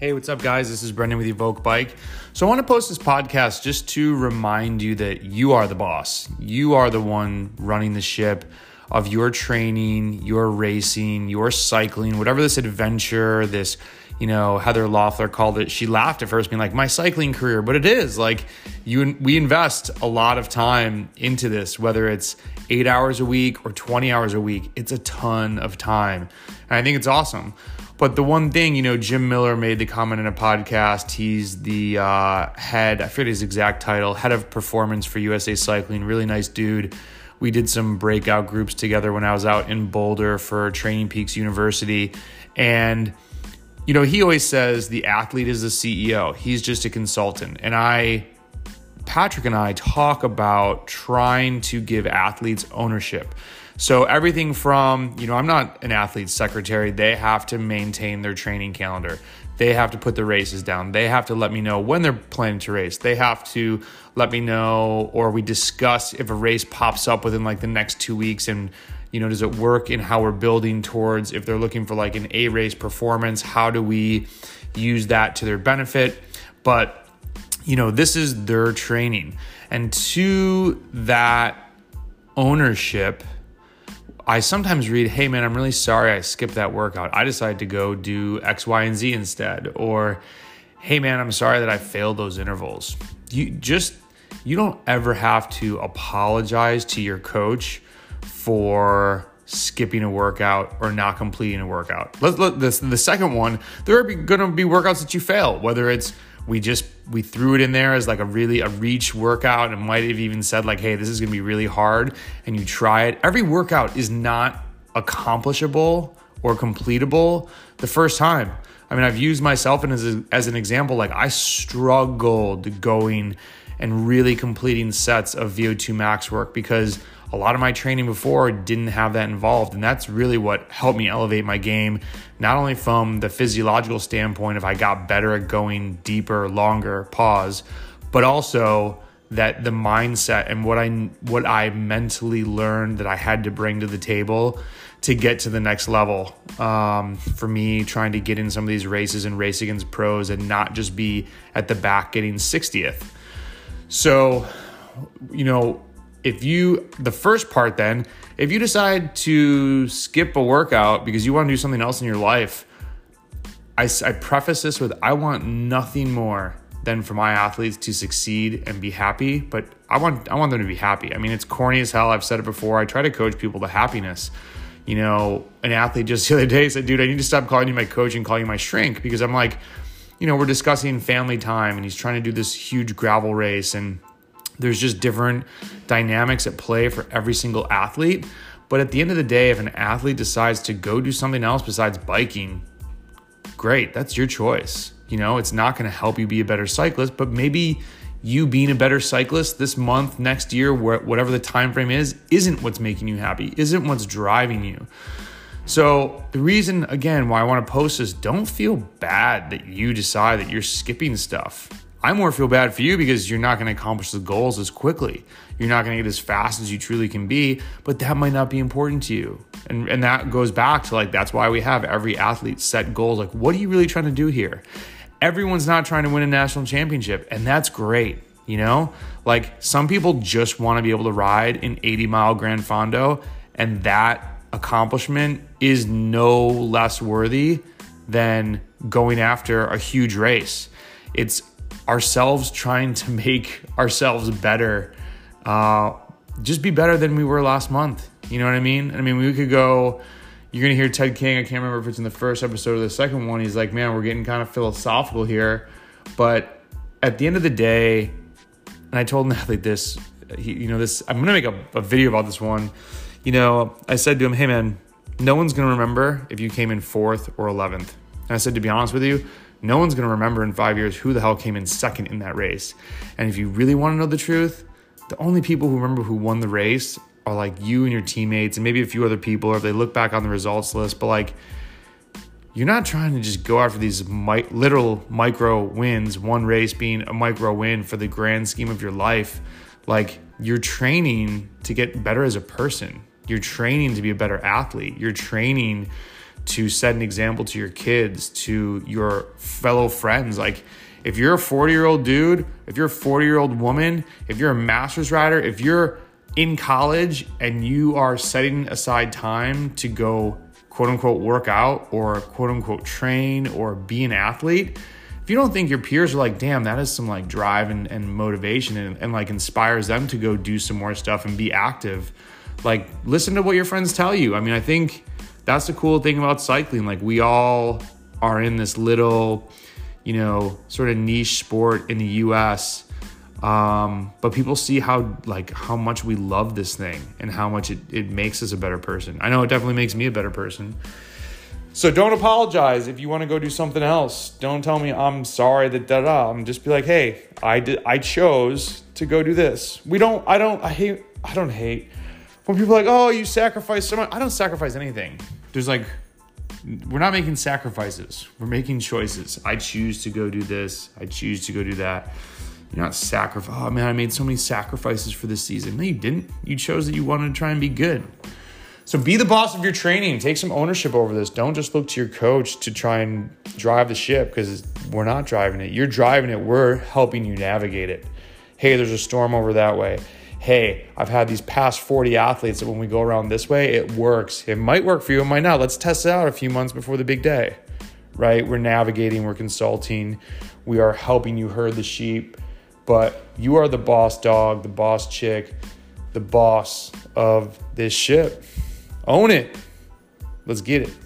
Hey, what's up, guys? This is Brendan with Evoke Bike. So I want to post this podcast just to remind you that you are the boss. You are the one running the ship of your training, your racing, your cycling, whatever this adventure, this, Heather Loeffler called it. She laughed at first being like, my cycling career, but it is like we invest a lot of time into this, whether it's 8 hours a week or 20 hours a week. It's a ton of time. And I think it's awesome. But the one thing, Jim Miller made the comment in a podcast. He's the head, I forget his exact title, head of performance for USA Cycling. Really nice dude. We did some breakout groups together when I was out in Boulder for Training Peaks University. And, he always says the athlete is the CEO. He's just a consultant. And Patrick and I talk about trying to give athletes ownership. So everything from, I'm not an athlete's secretary. They have to maintain their training calendar. They have to put the races down. They have to let me know when they're planning to race. They have to let me know, or we discuss if a race pops up within like the next 2 weeks and, does it work in how we're building towards, if they're looking for like an A race performance, how do we use that to their benefit? But, this is their training. And to that ownership, I sometimes read, hey man, I'm really sorry I skipped that workout. I decided to go do X, Y, and Z instead. Or, hey man, I'm sorry that I failed those intervals. You don't ever have to apologize to your coach for skipping a workout or not completing a workout. The second one, there are going to be workouts that you fail, whether it's we threw it in there as like a reach workout and might have even said like, hey, this is going to be really hard, and you try it. Every workout is not accomplishable or completable the first time. I mean, I've used myself as an example. Like I struggled going and really completing sets of VO2 max work because a lot of my training before didn't have that involved. And that's really what helped me elevate my game, not only from the physiological standpoint if I got better at going deeper, longer, but also that the mindset and what I mentally learned that I had to bring to the table to get to the next level. For me, trying to get in some of these races and race against pros and not just be at the back getting 60th. So, the first part then, if you decide to skip a workout because you want to do something else in your life, I preface this with, I want nothing more than for my athletes to succeed and be happy, but I want them to be happy. I mean, it's corny as hell. I've said it before. I try to coach people to happiness. An athlete just the other day said, dude, I need to stop calling you my coach and call you my shrink, because I'm like, we're discussing family time and he's trying to do this huge gravel race, and there's just different dynamics at play for every single athlete. But at the end of the day, if an athlete decides to go do something else besides biking, great, that's your choice. It's not going to help you be a better cyclist, but maybe you being a better cyclist this month, next year, whatever the time frame is, isn't what's making you happy, isn't what's driving you. So the reason, again, why I want to post this, don't feel bad that you decide that you're skipping stuff. I more feel bad for you because you're not going to accomplish the goals as quickly. You're not going to get as fast as you truly can be, but that might not be important to you. And that goes back to that's why we have every athlete set goals. Like, what are you really trying to do here? Everyone's not trying to win a national championship, and that's great. Some people just want to be able to ride an 80-mile Gran Fondo, and that accomplishment is no less worthy than going after a huge race. It's ourselves trying to make ourselves better, just be better than we were last month. You know what I mean? We could go, you're going to hear Ted King, I can't remember if it's in the first episode or the second one. He's like, man, we're getting kind of philosophical here. But at the end of the day, and I told an athlete this, I'm going to make a video about this one. I said to him, hey man, no one's going to remember if you came in 4th or 11th. And I said, to be honest with you, no one's going to remember in 5 years who the hell came in second in that race. And if you really want to know the truth, the only people who remember who won the race are like you and your teammates and maybe a few other people, or if they look back on the results list. But you're not trying to just go after these literal micro wins, one race being a micro win for the grand scheme of your life. You're training to get better as a person. You're training to be a better athlete. You're training to set an example to your kids, to your fellow friends. Like, if you're a 40-year-old dude, if you're a 40-year-old woman, if you're a master's rider, if you're in college and you are setting aside time to go quote unquote work out or quote unquote train or be an athlete, if you don't think your peers are like, damn, that is some like drive and motivation and like inspires them to go do some more stuff and be active, like listen to what your friends tell you. I mean, I think that's the cool thing about cycling. Like, we all are in this little, sort of niche sport in the US. But people see how much we love this thing and how much it makes us a better person. I know it definitely makes me a better person. So don't apologize if you want to go do something else. Don't tell me I'm sorry that I'm just be like, hey, I chose to go do this. I don't hate when people are like, oh, you sacrifice so much. I don't sacrifice anything. We're not making sacrifices. We're making choices. I choose to go do this. I choose to go do that. You're not sacrifice. Oh man, I made so many sacrifices for this season. No, you didn't. You chose that you wanted to try and be good. So be the boss of your training. Take some ownership over this. Don't just look to your coach to try and drive the ship, because we're not driving it. You're driving it. We're helping you navigate it. Hey, there's a storm over that way. Hey, I've had these past 40 athletes that when we go around this way, it works. It might work for you. It might not. Let's test it out a few months before the big day, right? We're navigating. We're consulting. We are helping you herd the sheep. But you are the boss dog, the boss chick, the boss of this ship. Own it. Let's get it.